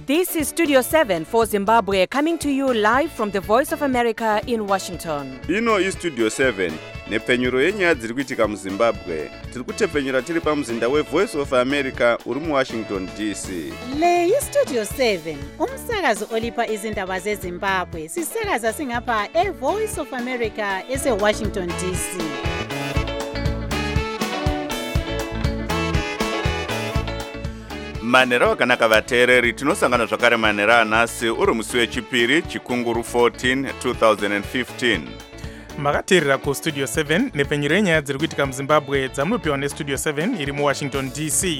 This is Studio 7 for Zimbabwe, coming to you live from the Voice of America in Washington. Ino is Studio 7, nepfenyuro yenyaya dziri kuitika muZimbabwe. Tiri kutepfenyura tiri pamuzinda weVoice of America uri muWashington DC. Le iStudio 7, umsakazo olipa izindaba zeZimbabwe. Sisakaza singapha eVoice of America eseWashington DC. Manera wakanaka vateereri, tinosangana zvakare manera anhasi uri musi wechipiri chikunguru 14 2015. Makateerera kuStudio 7 nepfenyuro yenyaya dziri kuitika muZimbabwe dzamunopiwa neStudio 7 iri muWashington DC.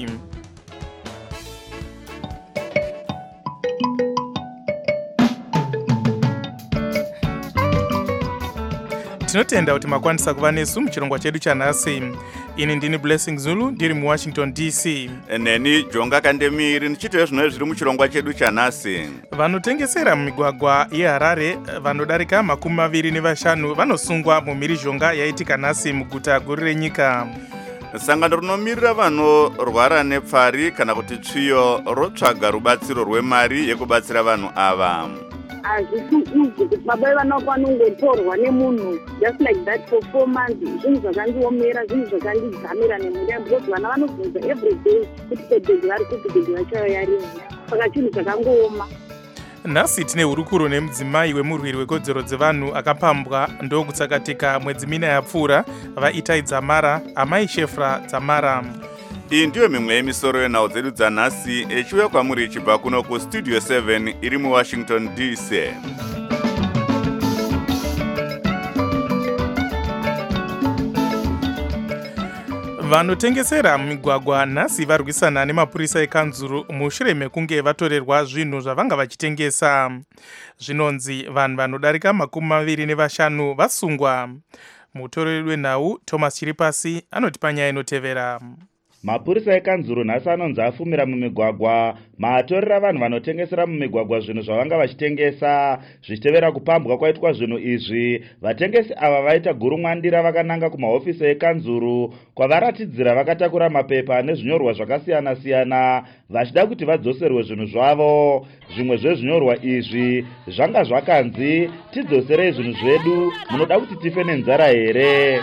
Tinotenda kuti makwanisa kuva nesu muchirongwa chedu chanhasi. Ini ndini Blessing Zulu ndiri muWashington DC. Neni Jonga Kandemiri ndichitewo zvinova zviri muchirongwa chedu chanhasi. Vanotengesera mumigwagwa yeHarare vanodarika 25 vanosungwa mumhirizhonga yaitika nhasi muguta guru renyika. Sangano rinomirira vanorwara nepfari kana kuti tsviyo rotsvaga rubatsiro rwemari yekubatsira vanhu ava. Hazvisi easy kuti baba vanokwanongotorwa nemunhu just like that for 4 months. Zvinhu zvakandiomera, zvinhu zvakandidzamira nemhuri yangu, because vana vanobvunza every day kuti bedhegi vari kupi, bedhegi vachayo yarinzi. Saka chinhu chakangooma. Nhasi tine hurukuro nemudzimai wemurwiri wekodzero dzevanhu akapambwa ndokutsakatika mwedzi mina yapfuura vaItai Dzamara, amai Shefra Dzamara. Iyi ndiyo mimwe yemisoro yenhau dzedu dzanhasi echiuya kwamuri ichibva kuno kuStudio 7 iri muWashington DC. Vanotengesera mumigwagwa nhasi varwisana nemapurisa ekanzuru mushure mekunge vatorerwa zvinhu zvavanga vachitengesa. Zvinonzi vanhu vanodarika 25 vasungwa. Mutoreri wenhau Thomas Chiripasi anoti panyaya inotevera. Mapurisa ekanzuru nhasi anonzi afumira mumigwagwa maatorera vanhu vanotengesera mumigwagwa zvinhu zvavanga vachitengesa. Zvichitevera kupambwa kwaitwa zvinhu izvi, vatengesi ava vaita gurumwandira vakananga kumahofisi ekanzuru kwavaratidzira vakatakura mapepa nezvinyorwa zvakasiyana-siyana vachida kuti vadzoserwe zvinhu zvavo. Zvimwe zvezvinyorwa izvi zvanga zvakanzi, tidzoserei zvinhu zvedu, munoda kuti tife nenzara here?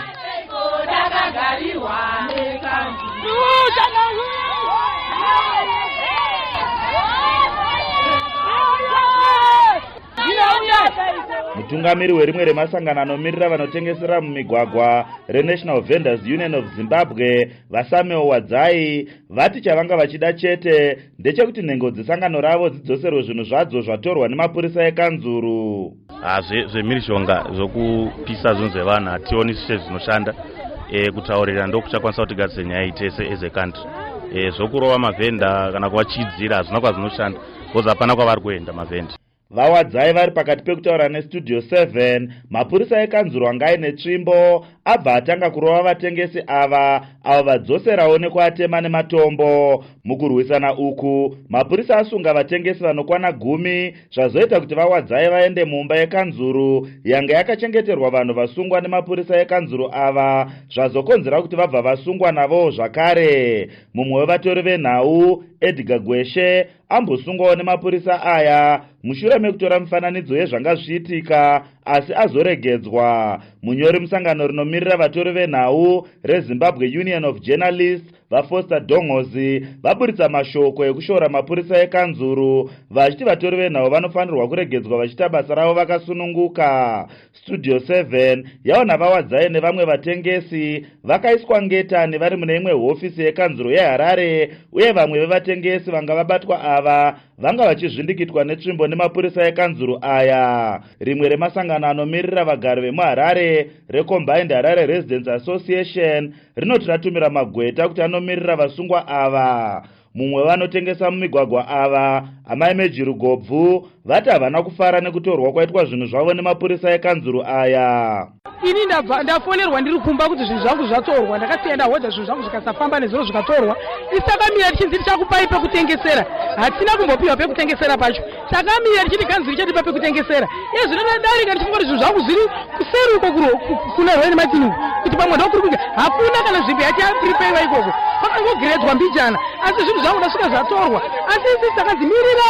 Mutungamiri werimwe remasangano anomirira vanotengesera mumigwagwa reNational Vendors Union of Zimbabwe, Vasameo Wadzai, vati chavanga vachida chete ndechekuti nhengo dzesangano ravo dzidzoserwe zvinhu zvadzo zvatorwa nemapurisa ekanzuru. Zvemhirizhonga zvokupisa zvinhu zvevanhu hationi sezvinoshanda. Kutaurira ndokuchakwanisa kuti gadzise nyaya itese as a country. Zvokurova mavhenda kana kuvachidzira hazvina kwazvinoshanda, because hapana kwavari kuenda mavhenda. Vawadzai vari pakati pekutaura neStudio 7, mapurisa ekanzuru anga aine tsvimbo abva atanga kurova vatengesi ava avo vadzoserawo nekuatema nematombo. Mukurwisana uku, mapurisa asunga vatengesi vanokwana 10 zvazoita kuti Vawadzai vaende mumba yekanzuru yanga yakachengeterwa vanhu vasungwa nemapurisa ekanzuru ava, zvazokonzera kuti vabva vasungwa navo zvakare. Mumwe wevatori venhau, Edgar Gweshe, ambosungwawo nemapurisa aya mushure mekutora mifananidzo yezvanga zviitika asi azoregedzwa. Munyori musangano rinomirira vatori venhau reZimbabwe Union of Journalists, vaFoster Dongozi, vaburitsa mashoko ekushora mapurisa ekanzuru vachiti vatori venhau vanofanirwa kuregedzwa vachiita basa ravo vakasununguka. Studio 7 yaona Vawadzai nevamwe vatengesi vakaiswa ngetani vari mune imwe hofisi yekanzuru yeHarare, uye vamwe vevatengesi vanga vabatwa ava vanga vachizvindikitwa netsvimbo nemapurisa ekanzuru aya. Rimwe remasangano anomirira vagari vemuHarare reCombined Harare Residents Association rinoti ratumira magweta kuti anomirira vasungwa ava. Mumwe vanotengesa mumigwagwa ava, amai Mejirugobvu, vati havana kufara nekutorwa kwaitwa zvinhu zvavo nemapurisa ekanzuru aya. Ini ndafonerwa ndiri kumba kuti zvinhu zvangu zvatorwa, ndakasiya ndahodha zvinhu zvangu zvikasafamba nezviro zvikatorwa. Isakamira tichinzi tichakupai pekutengesera, hatina kumbopiwa pekutengesera pacho. Takamira tichiti kanzuru chatipa pekutengesera. Zvino ndadarika ndichifunga kuti zvinhu zvangu zviri kuseri uko kuna Rwene Martin kuti pamwe ndokuri kunge hakuna kana zvipi yachaprepaiwa ikoko. Pakangogiredzwa mbijana, asi zvinhu zvangu ndasvika zvatorwa. Asi isi takadzimirirai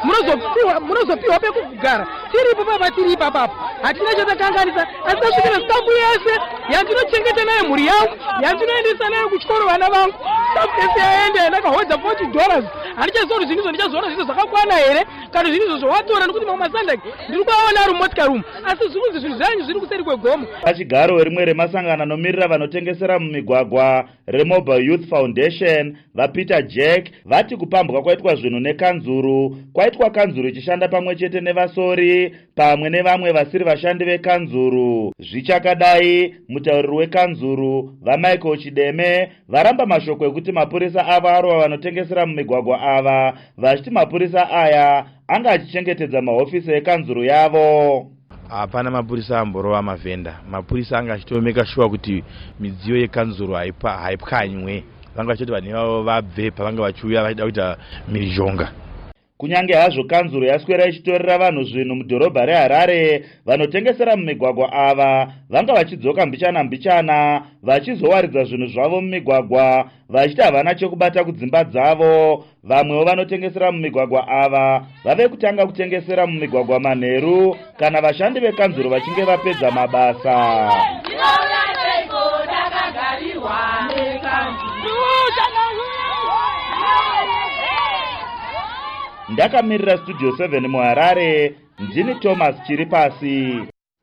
munozopiwa pekugara tiripo papa tiri ipapapo hatina chatakanganisa asi tasvikira stafu yese yandinochengeta nayo mhuri yangu yandinoendesa nayo kuchikoro vana vangu stafu yese yaenda yandakahodza $40 handichaziva kuti zvinizvo ndichazoona zvinhu zvakakwana here kana zvinizvo zvowatora nekuti mamwe masandaki ndiri kuaona ari mumotika rumu asi zvikunzi zvinhu zvanyu zviri kuseri kwegomo. pachigaro rimwe remasangano anomiririra vanotengesera mumigwagwa remobile youth foundation vapeter jack vati kupambwa kwaitwa zvinhu nekanzuru kwaitwa kanzuru ichishanda pamwe chete nevasori pamwe nevamwe vasiri vashandi vekanzuru. Zvichakadai mutauriri wekanzuru vamichael chideme varamba mashoko ekuti mapurisa avo arova vanotengesera mumigwagwa ava vachiti mapurisa aya anga achichengetedza mahofisi ekanzuru yavo. Hapana mapurisa amborova mavhenda. Mapurisa anga achitomeka shuwa kuti midziyo yekanzuru haipwanywe. Vanga vachiti vanhu ivavo vabve pavanga vachiuya vachida kuita mhirizhonga. Kunyange hazvo kanzuru yaswera ichitorera vanhu zvinhu mudhorobha reHarare, vanotengesera mumigwagwa ava vanga vachidzoka mbichana vachizowaridza zvinhu zvavo mumigwagwa vachiti havana chekubata kudzimba dzavo. Vamwewo vanotengesera mumigwagwa ava vave kutanga kutengesera mumigwagwa manheru kana vashandi vekanzuru vachinge vapedza mabasa. Ndakamirira Studio 7 muHarare, ndini Thomas Chiripasi.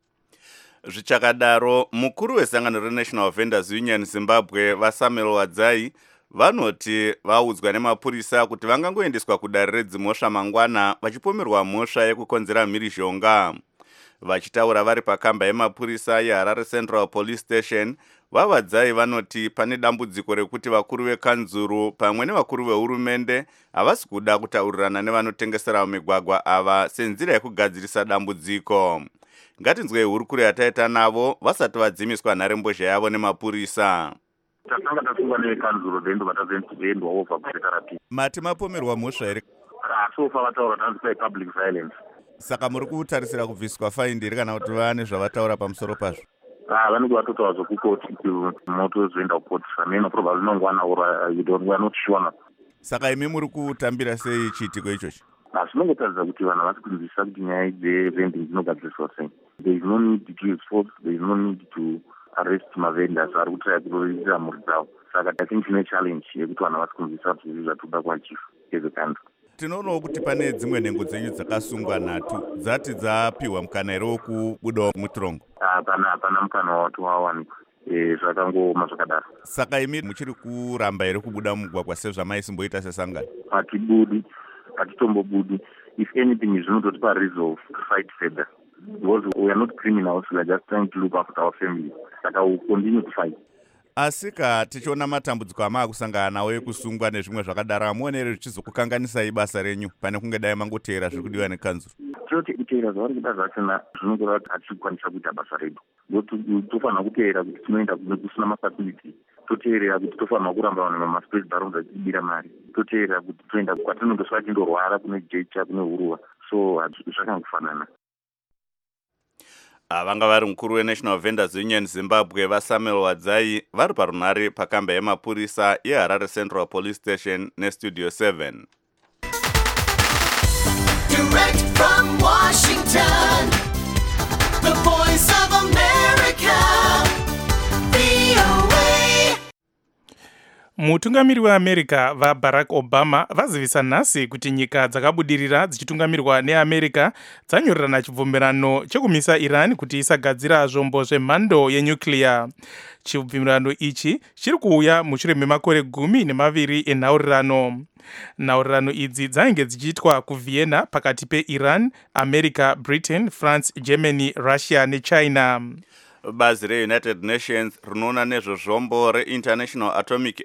Zvichakadaro, mukuru wesangano reNational Vendors Union Zimbabwe vaSamuel Wadzai vanoti vaudzwa nemapurisa kuti vangangoendeswa kudare redzimhosva mangwana vachipomerwa mhosva yekukonzera mhirizhonga. Vachitaura vari pakamba yemapurisa yeHarare Central Police Station, Wadzai vanoti pane dambudziko rekuti vakuru vekanzuru pamwe nevakuru vehurumende havasi kuda kutaurirana nevanotengesera mumigwagwa ava senzira yekugadzirisa dambudziko. Ngatinzwei hurukuro yataita navo vasati vadzimiswa nharembozha yavo nemapurisa. Takanga tasungwa nekanzuru then vatazendwa over kusekarapi. Mati mapomerwa mhosva here? So far vataura tanzi public violence. Saka muri kutarisira kubviswa faindi here kana kuti vane zvavataura pamusoro pazvo? Vanenge vatotaura zvokukoti moto zoenda kukoti sameno probably nongwana or we are not sure. Saka imi muri kutambira sei chiitiko ichochi? Zvinongotaridza kuti vanhu havasi kunzwisisa kuti nyaya dzevending dzinogadziriswa sei. There is no need to use force, there is no need to arrest mavendors ari kutraya kuroririra mhuri dzavo. Saka I think tine challenge yekuti vanhu havasi kunzwisisa kuti zviri zvatoda kuachieve as a country. Tinoonawo kuti pane dzimwe nhengo dzenyu dzakasungwa nhatu dzati dzapiwa mukana here wokubudawo mutorongo. Hapana mukana wati wawanikwa. Zvakangoma zvakadaro. Saka imi muchiri kuramba here kubuda mumugwagwa sezvamaisimboita sesangano? Hatibudi, hatitombobudi. If anything, zvinototipa resolve to fight further. Because we are not criminals, we are just trying to look after our family. Saka we continue to fight. Asika tichiona matambudziko amaakusangana nawo ekusungwa nezvimwe zvakadaro, hamuone here zvichizokukanganisai basa renyu pane kunge dai mangoteera zviri kudiwa nekanzuru? Tinoti kuteera zvavari kuda zvachona zvinongora kuti hatikwanisa kuita basa redu. Tofanira kuteera kuti tinoenda kusina mafacility. Toteerera kuti tofanira kuramba vanhu mamaspace baronda tichibira mari. Toteerera kuti toenda kwatinondosvika tindorwara kune jecha kune huruva. So zvakangofanana. Vanga vari mukuru weNational Vendors Union Zimbabwe vaSamuel Wadzai vari parunhare pakamba yemapurisa yeHarare Central Police Station neStudio 7. Direct from Washington, the voice of America, VOA. Mutungamiri weAmerica vaBarack Obama vazivisa nhasi kuti nyika dzakabudirira dzichitungamirwa neAmerica dzanyorerana chibvumirano chekumisa Iran kuti isagadzira zvombo zvemhando yenyuclear. Chibvumirano ichi chiri kuuya mushure memakore 12 enhaurirano. Nhaurirano idzi dzainge dzichiitwa kuVienna pakati peIran, America, Britain, France, Germany, Russia neChina. Bazi reUnited Nations rinoona nezvezvombo reInternational Atomic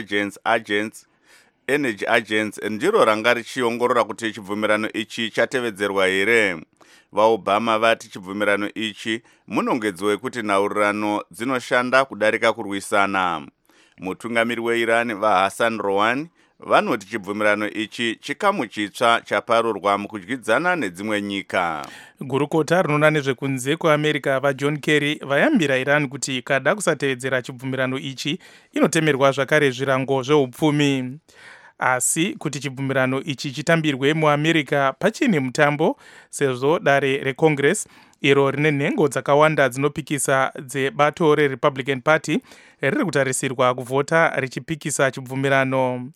Energy Agents ndiro ranga richiongorora kuti chibvumirano ichi chatevedzerwa here. VaObama vati chibvumirano ichi munongedzo wekuti nhaurirano dzinoshanda kudarika kurwisana. Mutungamiri weIran vaHassan Rouhani vanoti chibvumirano ichi chikamu chitsva chaparurwa mukudyidzana nedzimwe nyika. Gurukota rinoona nezvekunze kweAmerica vaJohn Kerry vayambira Iran kuti kada kusatevedzera chibvumirano ichi inotemerwa zvakare zvirango zveupfumi. asi kuti chibvumirano ichi chitambirwe muamerica pachine mutambo sezvo dare recongress iro rine nhengo dzakawanda dzinopikisa dzebato reRepublican Party riri kutarisirwa kuvhota richipikisa chibvumirano.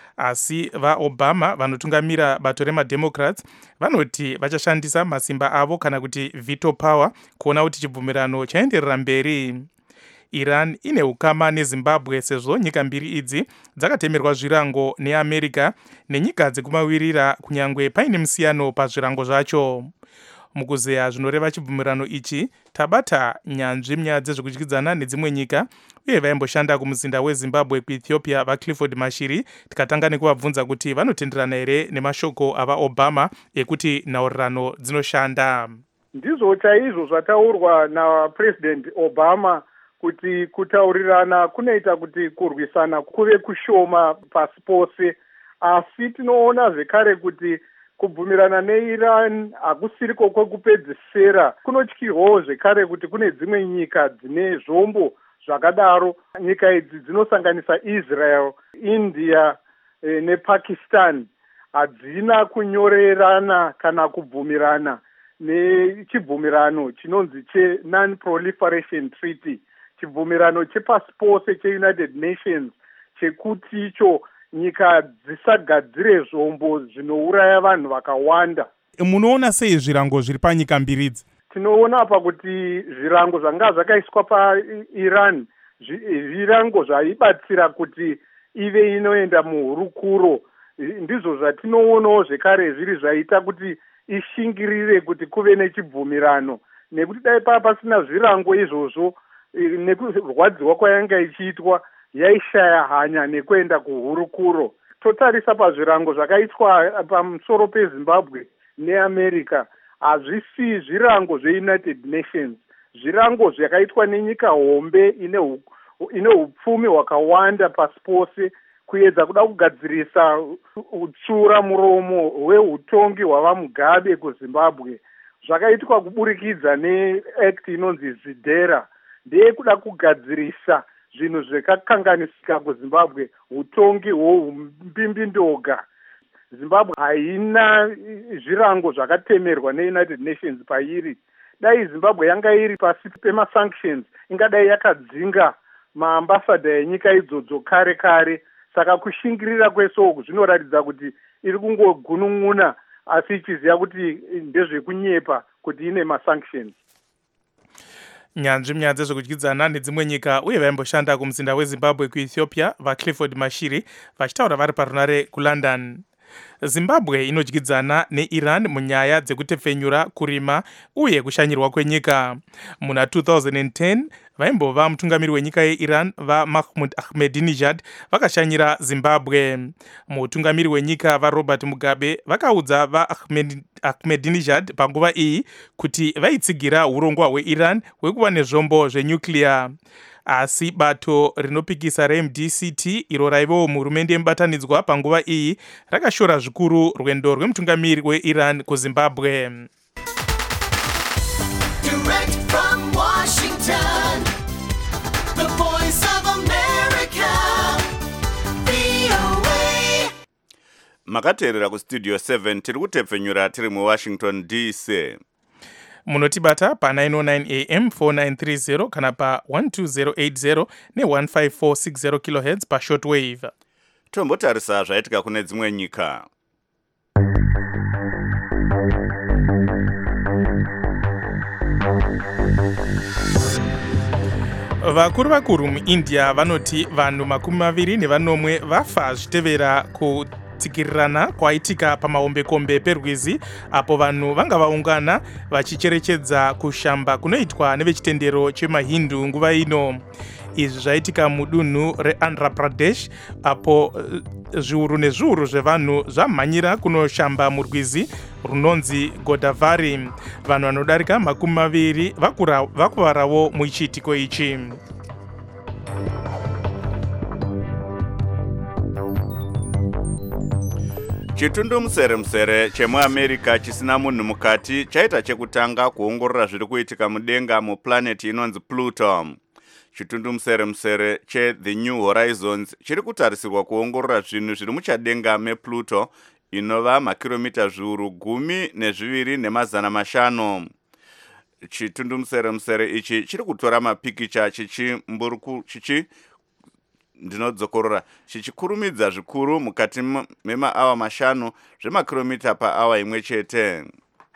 Asi vaObama vanotungamira bato remademocrats vanoti vachashandisa masimba avo kana kuti veto power kuona kuti chibvumirano chaenderera mberi. Iran ine ukama neZimbabwe sezvo nyika mbiri idzi dzakatemerwa zvirango neAmerica nenyika dzekumawirira kunyangwe paine musiyano pazvirango zvacho. Mukuzeya zvinoreva chibvumirano ichi tabata nyanzvi munyaya dzezvekudyidzana nedzimwe nyika uye vaimboshanda kumuzinda weZimbabwe kuEthiopia vaClifford Mashiri tikatanga nekuvabvunza kuti vanotenderana here nemashoko avaObama ekuti nhaurirano dzinoshanda. Ndizvo chaizvo zvataurwa naPresident Obama kuti kutaurirana kunoita kuti kurwisana kuve kushoma pasi pose, asi tinoona zvekare kuti kubvumirana neIran hakusiriko kwekupedzisira. Kunotyirwawo zvekare kuti kune dzimwe nyika dzine zvombo zvakadaro. Nyika idzi dzinosanganisa Israel, India nePakistan hadzina kunyorerana kana kubvumirana nechibvumirano chinonzi che-Non-Proliferation Treaty, chibvumirano chepasi pose cheUnited Nations chekuti icho nyika dzisagadzire zvombo zvinouraya vanhu vakawanda. Munoona sei zvirango zviri panyika mbiri idzi? Tinoona apa kuti zvirango zvanga zvakaiswa paIran zvirango zvaibatsira kuti ive inoenda muhurukuro. Ndizvo zvatinoonawo zvekare zviri zvaita kuti ishingirire kuti kuve nechibvumirano, nekuti dai pasina zvirango izvozvo nekurwadziwa kwayanga ichiitwa yaishaya hanya nekuenda kuhurukuro. Totarisa pazvirango zvakaitwa pamusoro peZimbabwe neAmerica hazvisi zvirango zveUnited Nations, zvirango zvakaitwa nenyika hombe ine hupfumi hwakawanda pasi pose kuedza kuda kugadzirisa utsura muromo hweutongi hwavaMugabe kuZimbabwe. Zvakaitwa kuburikidza neAct inonzi Zidera, ndeyekuda kugadzirisa zvinhu zvakakanganisika kuZimbabwe, utongi hweumbimbi-ndoga. Zimbabwe haina zvirango zvakatemerwa neUnited Nations pairi. Dai Zimbabwe yanga iri pasi pemasanctions, ingadai yakadzinga maambasada enyika idzodzo kare kare. Saka kushingirira kwese zvinoratidza kuti iri kungogunun'una asi ichiziva kuti ndezvekunyepa kuti ine masanctions. Nyanzvi munyaya dzezvekudyidzana nedzimwe nyika uye vaimboshanda kumuzinda weZimbabwe kuEthiopia vaClifford Mashiri vachitaura vari parunare kuLondon. Zimbabwe inodyidzana neIran munyaya dzekutepfenyura, kurima uye kushanyirwa kwenyika. Muna 2010 vaimbova mutungamiri wenyika yeIran vaMahmoud Ahmadinejad vakashanyira Zimbabwe. Mutungamiri wenyika vaRobert Mugabe vakaudza vaAhmadinejad panguva iyi kuti vaitsigira urongwa hweIran hwekuva nezvombo zvenyuclear. Asi bato rinopikisa reMDCT iro raivawo muhurumende yemubatanidzwa panguva iyi rakashora zvikuru rwendo rwemutungamiri weIran kuZimbabwe. Direct from Washington, the voice of America, VOA. Makateerera kustudio 7 tiri kutepfenyura tiri muWashington DC. Munotibata pa909 AM 4930 kana pa 12080 ne15460 kHz pa shortwave. Tombotarisa zvaitika kune dzimwe nyika. Vakuru muIndia vanoti vanhu 24 vafa zvichitevera kutsikirirana kwaitika pamahombekombe perwizi apo vanhu vanga vaungana vachicherechedza kushamba kunoitwa nevechitendero chemahindu nguva ino. Izvi zvaitika mudunhu reAndhra Pradesh apo zviuru nezviuru zvevanhu zvamhanyira kunoshamba murwizi runonzi Godavari. Vanhu vanodarika 20 vakuvarawo muchiitiko ichi. Chitundumusere chemuAmerica chisina munhu mukati chaita chekutanga kuongorora zviri kuitika mudenga muplaneti inonzi Pluto. chitundumuseremusere cheThe New Horizons chiri kutarisirwa kuongorora zvinhu zviri muchadenga mePluto inova makiromita zviuru 12.5. Chitundumuseremusere ichi chiri kutora mapikicha chichikurumidza zvikuru mukati memaawa 5 zvemakiromita paawa imwe chete.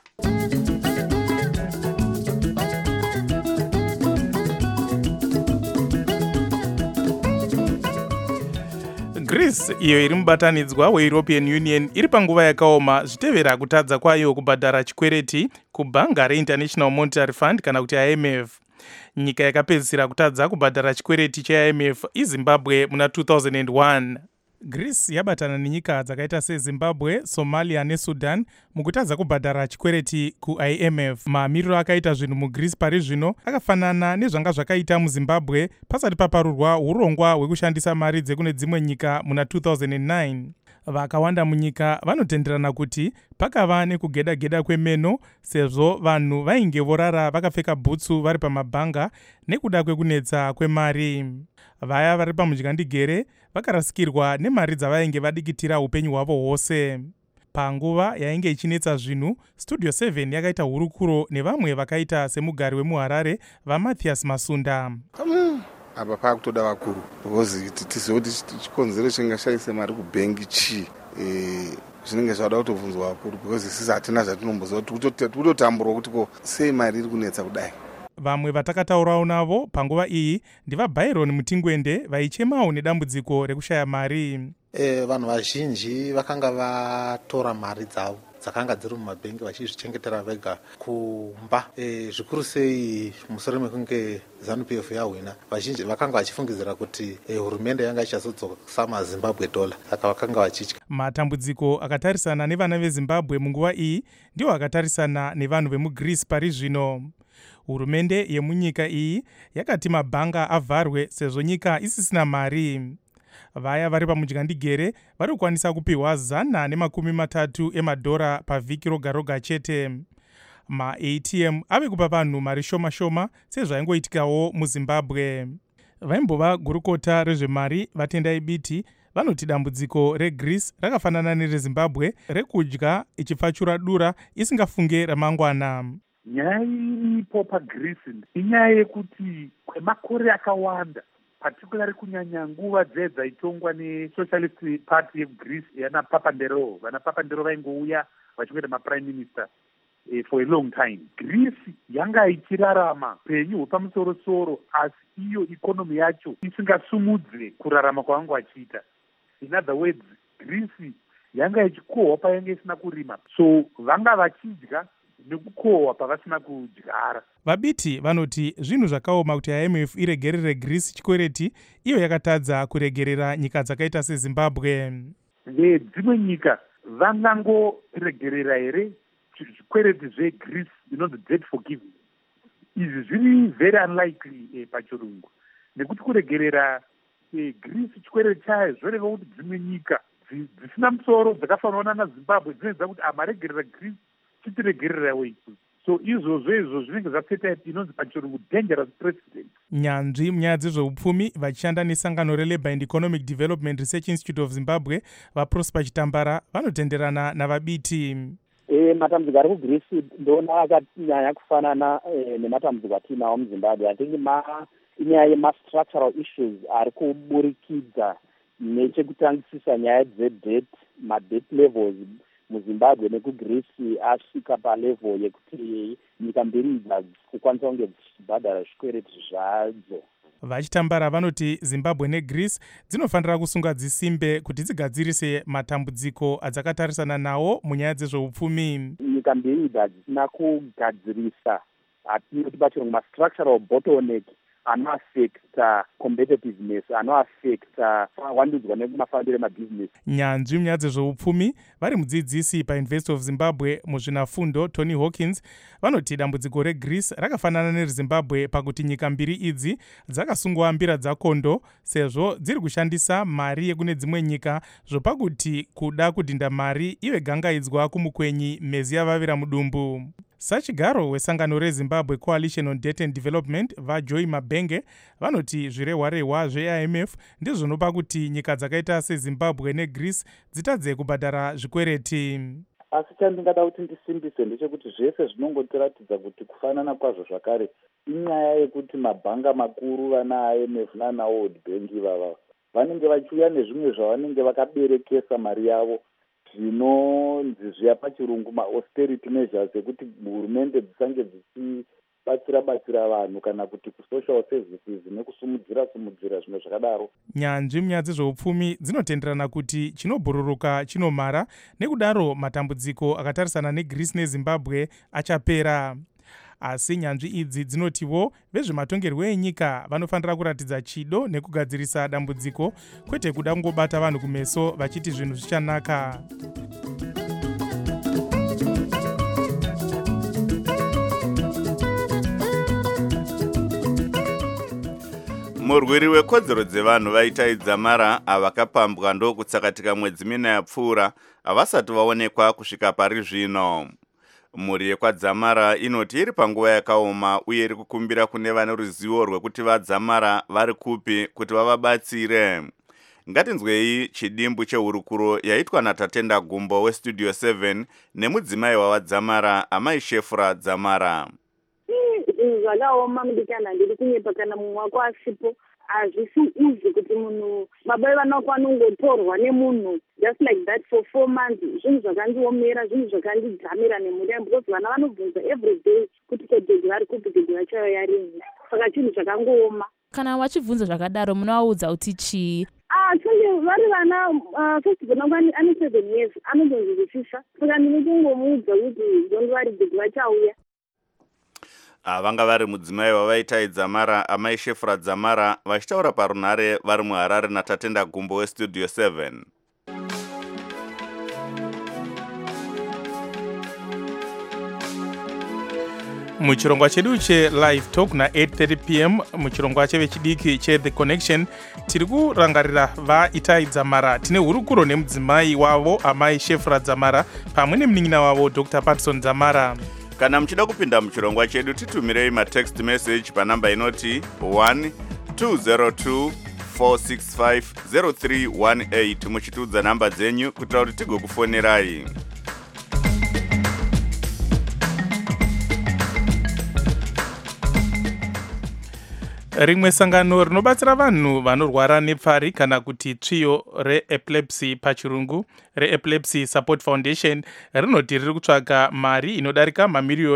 Greece iyo iri mubatanidzwa weEuropean Union iri panguva yakaoma zvitevera kutadza kwayo kubhadhara chikwereti kubhanga reInternational Monetary Fund kana kuti IMF. Nyika yakapedzisira kutadza kubhadhara chikwereti cheIMF iZimbabwe muna 2001. Greece yabatana nenyika dzakaita seZimbabwe, Somalia neSudan mukutadza kubhadhara chikwereti kuIMF. Mamiriro akaita zvinhu muGreece pari zvino akafanana nezvanga zvakaita muZimbabwe pasati paparurwa urongwa hwekushandisa mari dzekune dzimwe nyika muna 2009. Vakawanda munyika vanotenderana kuti pakava nekugeda-geda kwemeno sezvo vanhu vainge vorara vakapfeka bhutsu vari pamabhanga nekuda kwekunetsa kwemari. Vaya vari pamudyandigere vakarasikirwa nemari dzavainge vadikitira upenyu hwavo hwose. Panguva yainge ichinetsa zvinhu, Studio 7 yakaita hurukuro nevamwe vakaita semugari wemuHarare vaMathias Masunda. Apa pakutoda vakuru because tizive kuti chikonzero chingashaise mari kubhengi chii, zvinenge zvada kutovunzwa vakuru because sisi hatina zvatinomboziva kuti kutotamburwa kuti ko sei mari iri kunetsa kudai. Vamwe vatakataurawo navo panguva iyi ndivaByron Mutingwende vaichemawo nedambudziko rekushaya mari. Vanhu vazhinji vakanga vatora mari dzavo dzakanga dziri mumabhengi vachizvichengetera vega kumba. Zvikuru sei mushure mekunge ZANU-PF yahwina, vazhinji vakanga vachifungidzira kuti hurumende yanga ichazodzosa maZimbabwe dollar, saka vakanga vachitya. Matambudziko akatarisana nevana veZimbabwe munguva iyi ndiwo akatarisana nevanhu vemuGreece pari zvino. Hurumende yemunyika iyi yakati mabhanga avharwe sezvo nyika isisina mari. Vaya vari pamudyandigere vari kukwanisa kupiwa $130 emadhora pavhiki roga roga chete. Ma-ATM ave kupa vanhu mari shoma-shoma sezvaingoitikawo muZimbabwe. Vaimbova gurukota rezvemari vaTendai Biti vanoti dambudziko reGreece rakafanana nereZimbabwe rekudya ichipfachura dura isingafunge ramangwana. Nyaya iripo paGreece inyaya yekuti kwemakore akawanda, particularly kunyanya nguva dzaitongwa neSocialist Party yeGreece yana Papandreou. Vana Papandreou vaingouya vachingoita maprime minister for a long time. Greece yanga ichirarama penyu hwepamusoro-soro asi iyo ikonomi yacho isingasumudze kurarama kwavanga vachiita. In other words, Greece yanga ichikohwa payanga isina kurima, so vanga vachidya nekukohwa pavasina kudyara. Vabiti vanoti zvinhu zvakaoma kuti IMF iregerere Greece chikwereti iyo yakatadza kuregerera nyika dzakaita seZimbabwe. Dzimwe nyika vangangoregerera here zvikwereti zveGreece inonzi debt forgiving. Izvi zviri very unlikely pachirungu, nekuti kuregerera Greece chikwereti chayo zvoreva kuti dzimwe nyika dzisina musoro dzakafanana naZimbabwe dzinoedza kuti amaregerera Greece chitiregerera weitu. So izvozvo zvinenge zvapeta inonzi pachirungu dangerous precedent. Nyanzvi munyaya dzezveupfumi vachishanda nesangano reLabour and Economic Development Research Institute of Zimbabwe vaProsper Chitambara vanotenderana navabiti. Matambudziko ari kuGreece ndoona akanyanya kufanana nematambudziko atinawo muZimbabwe. I think inyaya yema-structural issues ari kuburikidza nechekutangisisa nyaya dzedebt, madebt levels muZimbabwe nekuGreece asvika palevel yekuti nyika mbiri idzi kukwanisa kunge dzichibhadhara zvikwereti zvadzo. Vachitambara vanoti Zimbabwe neGreece dzinofanira kusunga dzisimbe kuti dzigadzirise matambudziko adzakatarisana nawo munyaya dzezveupfumi. Nyika mbiri idzi hadzisina kugadzirisa atinoti pachirungu ma-structural bottleneck anoaffecta competitiveness, anoaffecta wandudzwa nemafambiro emabhizinesi. Nyanzvi munyaya dzezveupfumi vari mudzidzisi paUniversity of Zimbabwe muzvinafundo Tony Hawkins vanoti dambudziko reGreece rakafanana nereZimbabwe pakuti nyika mbiri idzi dzakasungwa mbira dzakondo sezvo dziri kushandisa mari yekune dzimwe nyika zvopakuti kuda kudhinda mari ive gangaidzwa kumukwenyi mhezi yavavira mudumbu. Sachigaro wesangano reZimbabwe Coalition on Debt and Development vaJoy Mabenge vanoti zvirehwa-rehwa zveIMF ndizvinopa kuti nyika dzakaita seZimbabwe neGreece dzitadze kubhadhara zvikwereti. Asi chandingada kuti ndisimbise ndechekuti zvese zvinongotiratidza kuti kufanana kwazvo zvakare inyaya yekuti mabhanga makuru vana IMF nana World Bank ivava vanenge vachiuya nezvimwe zvavanenge vakaberekesa mari yavo zvinonzi zviya pachirungu ma-austerity measures ekuti hurumende dzisange dzichibatsira vanhu kana kuti kusocial services nekusumudzira zvimwe zvakadaro. Nyanzvi munyaya dzezveupfumi dzinotenderana kuti chinobhururuka chinomhara, nekudaro matambudziko akatarisana neGreece neZimbabwe achapera. Asi nyanzvi idzi dzinotiwo vezvematongerwo enyika vanofanira kuratidza chido nekugadzirisa dambudziko, kwete kuda kungobata vanhu kumeso vachiti zvinhu zvichanaka. Murwiri wekodzero dzevanhu vaitaidza mara avakapambwa ndokutsakatika mwedzi mina yapfuura havasati vaonekwa kusvika pari zvino. Mhuri yekwadzamara inoti iri panguva yakaoma uye iri kukumbira kune vane ruzivo rwekuti vadzamara vari kupi kuti vavabatsire. Ngatinzwei chidimbu chehurukuro yaitwa naTatenda Gumbo weStudio 7 nemudzimai wavadzamara Amai Shefra Dzamara. Zvakaoma mudikana ndiri kunyepa kana mumwe wako asipo. Hazvisi easy kuti munhu baba vanoko vanongotorwa nemunhu just like that for 4 months. Zvinhu zvakandiomera, zvinhu zvakandidzamira nemhuri yangu because vana vanobvunza every day kuti kodhegi vari kupi, kodhegi vachayo yarini. Saka chinhu zvakangooma. Kana wachibvunza zvakadaro munovaudza kuti chii? Vari vana first born wangu ane 7 years anozonzi kufifa. Saka ndinotongomuudza kuti don't worry godhegi vachauya. Vanga vari mudzimai wavaitaidza mara Amai Shefra Dzamara vachitaura parunhare vari muHarare naTatenda Gumbo weStudio 7. Muchirongwa chedu cheLive Talk na8:30 p.m. muchirongwa chevechidiki cheThe Connection tiri kurangarira vaitaidza mara. Tine hurukuro nemudzimai wavo Amai Shefra Dzamara pamwe nemunin'ina wavo Dr. Patson Dzamara. Kana muchida kupinda muchirongwa chedu titumirei matext message panamba inoti 12024650318 muchitiudza namba dzenyu kuitira kuti tigokufonerai. Rimwe sangano rinobatsira vanhu vanorwara nepfari kana kuti tsviyo reEpilepsy pachirungu reEpilepsy Support Foundation rinoti riri kutsvaga mari inodarika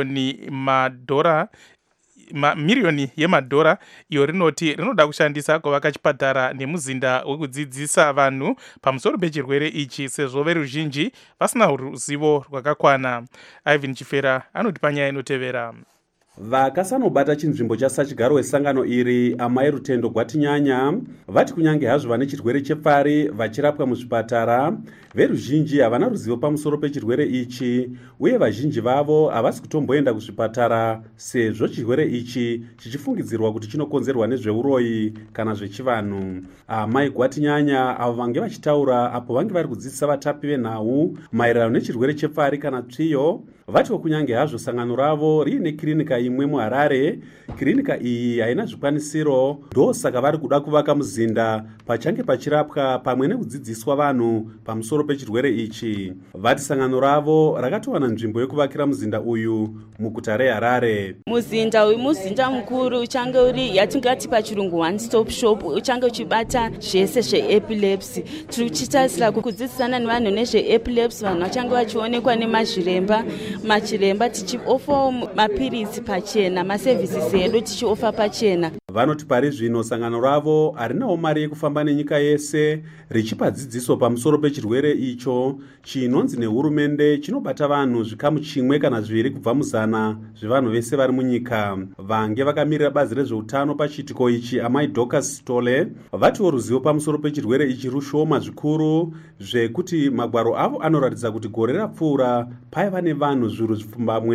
mamiliyoni yemadhora iyo rinoti rinoda kushandisa kuvaka chipatara nemuzinda wekudzidzisa vanhu pamusoro pechirwere ichi sezvo veruzhinji vasina ruzivo rwakakwana. Ivan Chifera anoti panyaya inotevera. Vakasanobata chinzvimbo chasachigaro wesangano iri Amai Rutendo Gwatinyanya vati kunyange hazvo vane chirwere chepfari vachirapwa muzvipatara, veruzhinji havana ruzivo pamusoro pechirwere ichi uye vazhinji vavo havasi kutomboenda kuzvipatara sezvo chirwere ichi chichifungidzirwa kuti chinokonzerwa nezveuroyi kana zvechivanhu. Amai Gwatinyanya avo vange vachitaura apo vange vari kudzidzisa vatapi venhau maererano nechirwere chepfari kana tsviyo, vatiwo kunyange hazvo sangano ravo riine kirinika imwe muHarare, kirinika iyi haina zvikwanisiro, ndosaka vari kuda kuvaka muzinda pachange pachirapwa pamwe nekudzidziswa vanhu pamusoro pechirwere ichi. Vati sangano ravo rakatowana nzvimbo yekuvakira muzinda uyu muguta reHarare. Muzinda uyu muzinda mukuru uchange uri yatingati pachirungu one stop shop, uchange uchibata zvese zveepilepsy. Tiri kuchitarisira kudzidzisana nevanhu nezveepilepsy, vanhu vachange vachionekwa nemazviremba, machiremba tichiofa mapirisi pachena, maservices edu tichiofa pachena. Vanoti pari zvino sangano ravo harinawo mari yekufamba nenyika yese richipa dzidziso pamusoro pechirwere icho chinonzi nehurumende chinobata vanhu zvikamu chimwe kana zviviri kubva muzana zvevanhu vese vari munyika. Vange vakamirira bazi rezveutano pachiitiko ichi Amai Dorcas Stole vatiwo ruzivo pamusoro pechirwere ichi rushoma zvikuru zvekuti magwaro avo anoratidza kuti gore rapfuura paiva nevanhu zviuru zvipfumbamwe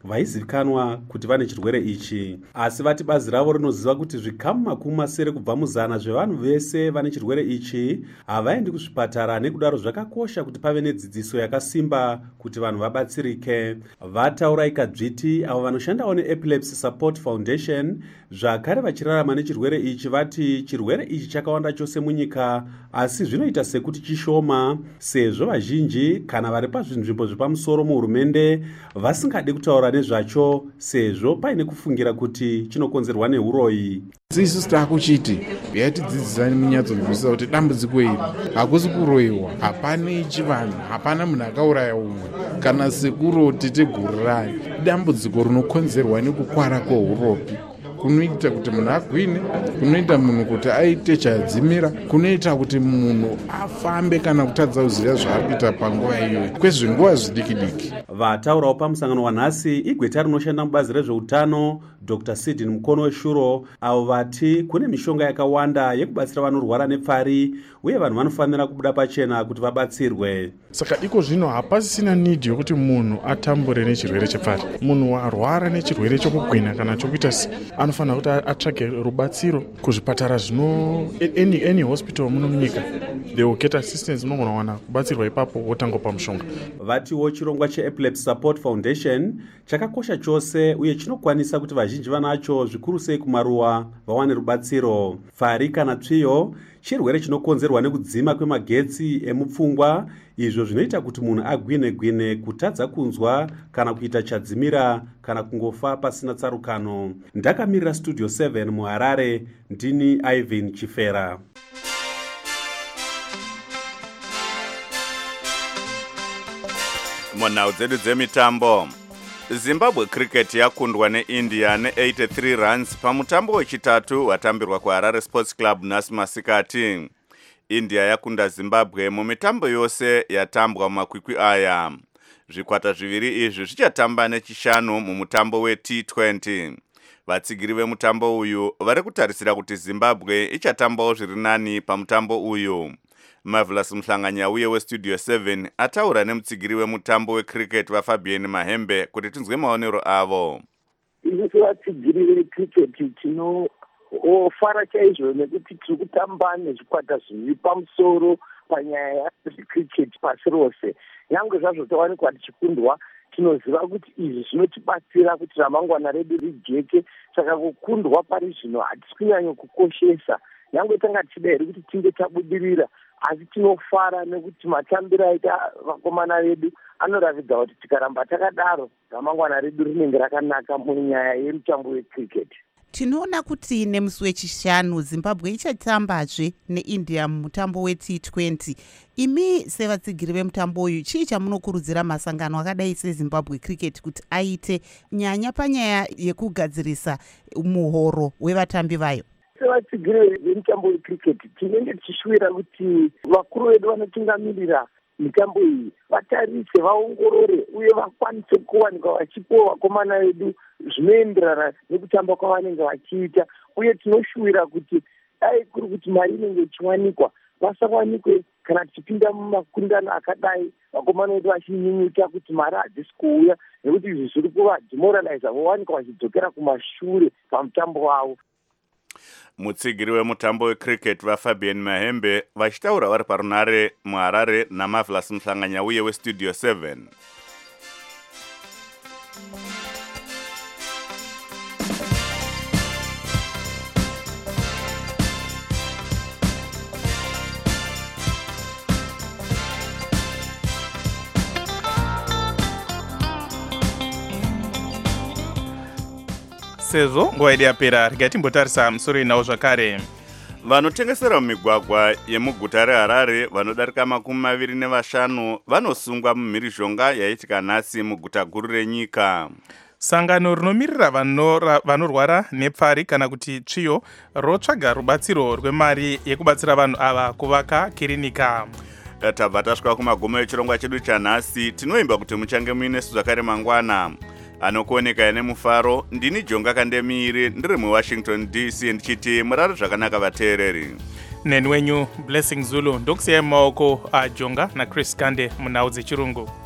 vaizivikanwa kuti vane chirwere ichi, asi vati bazi ravo rinoziva kuti zvikamu 70 kubva muzana zvevanhu vese vane chirwere ichi havaendi kuzvipatara, nekudaro zvakakosha kuti pave nedzidziso yakasimba kuti vanhu vabatsirike. Vataura ikadzviti avo vanoshandawo neEpilepsy Support Foundation zvakare vachirarama nechirwere ichi vati chirwere ichi chakawanda chose munyika, asi zvinoita sekuti chishoma sezvo vazhinji kana vari pazvinzvimbo zvepamusoro muhurumende vasingade kutaura nezvacho sezvo paine kufungira kuti chinokonzerwa neuroyi. Isusu takuchiti yatidzidzisa munyatsokunzwisisa kuti dambudziko iri hakusi kuroyiwa, hapana chivanhu, hapana munhu akauraya umwe kana sekuro tete gururai. Dambudziko rinokonzerwa nekukwara kweuropi kunoita kuti munhu agwine, kunoita munhu kuti aite chadzimira, kunoita kuti munhu afambe kana kutadza kuziva zvaari kuita panguva iyoyi kwezvinguva zvidiki-diki. Vataurawo pamusangano wanhasi igweta rinoshanda mubazi rezveutano Dr. Sidin Mukono Weshuro, avo vati kune mishonga yakawanda yekubatsira vanorwara nepfari uye vanhu vanofanira kubuda pachena kuti vabatsirwe. Saka iko zvino hapasisina nidhi yokuti munhu atambure nechirwere chepfari. Munhu arwara nechirwere chokugwina kana chokuita anofanira kuti atsvage rubatsiro kuzvipatara zvino any hospital muno munyika. They will get assistance, unogona kuwana kubatsirwa ipapo wotangopa mushonga. Vatiwo chirongwa cheEpilepsy Support Foundation chakakosha chose uye chinokwanisa kuti vazhinji vanacho zvikuru sei kumaruwa vawane rubatsiro. Pfari kana tsviyo chirwere chinokonzerwa nekudzima kwemagetsi emupfungwa, izvo zvinoita kuti munhu agwine-gwine, kutadza kunzwa kana kuita chadzimira kana kungofa pasina tsarukano. Ndakamirira Studio 7 muHarare, ndini Ivan Chifera. Munhau dzedu dzemitambo, Zimbabwe Cricket yakundwa neIndia ne83 runs pamutambo wechitatu watambirwa kuHarare Sports Club nhasi masikati. India yakunda Zimbabwe mumitambo yose yatambwa mumakwikwi aya. Zvikwata zviviri izvi zvichatamba nechishanu mumutambo weT20. Vatsigiri vemutambo uyu vari kutarisira kuti Zimbabwe ichatambawo zviri nani pamutambo uyu. Marvelous Mhlanganya uye weStudio 7 ataura nemutsigiri wemutambo wecricket vaFabian Mahembe kuti tinzwe maonero avo. Isusu vatsigiri vecricket tinofara chaizvo nekuti tiri kutamba nezvikwata zviri pamusoro panyaya yezvecricket pasi rose. Nyange zvazvo tawanikwa tichikundwa, tinoziva kuti izvi zvinotibatsira kuti ramangwana redu rijeke. Saka kukundwa pari zvino hatisi kunyanya kukoshesa. Nyange tanga tichida here kuti tinge tabudirira, asi tinofara nekuti matambiro aita vakomana vedu anoratidza kuti tikaramba takadaro ramangwana redu rinenge rakanaka munyaya yemutambo wecricket. Tinoona kuti nemusi wechishanu Zimbabwe ichatambazve neIndia mumutambo weT20. Imi sevatsigiri vemutambo uyu, chii chamunokurudzira masangano akadai seZimbabwe Cricket kuti aite nyanya panyaya yekugadzirisa muhoro wevatambi vayo? Sevatsigiri vemutambo wecricket tinenge tichishuvira kuti vakuru vedu vanotungamirira mitambo iyi vatarise, vaongorore uye vakwanise kuwanikwa vachipiwa vakomana vedu zvinoenderana nekutamba kwavanenge vachiita. Uye tinoshuvira kuti dai kuri kuti mari inenge ichiwanikwa vasawanikwe kana tichipinda mumakundano akadai vakomana vedu vachinyunyuta kuti mari hadzisi kuuya, nekuti izvi zviri kuvademoraliza vowanikwa vachidzokera kumashure pamutambo wavo. Mutsigiri wemutambo wecricket vaFabian Mahembe vachitaura vari parunare muHarare naMarvelous Mhlanganya uye weStudio 7. Sezvo nguva yedu yapera, regai timbotarisa musoro inawo zvakare. Vanotengesera mumigwagwa yemuguta reHarare vanodarika 25 vanosungwa mumhirizhonga yaitika nhasi muguta guru renyika. Sangano rinomirira vanorwara nepfari kana kuti tsviyo rotsvaga rubatsiro rwemari yekubatsira vanhu ava kuvaka kirinika. Tabva tasvika kumagumo echirongwa chedu chanhasi. Tinoimba kuti muchange muinesu zvakare mangwana. Anokuoneka nemufaro, ndini Jonga Kandemiri, ndiri muWashington DC ndichiti murare zvakanaka vateereri. Neni wenyu Blessing Zulu, ndokusiyai mumaoko aJonga naChris Kande munhau dzechirungu.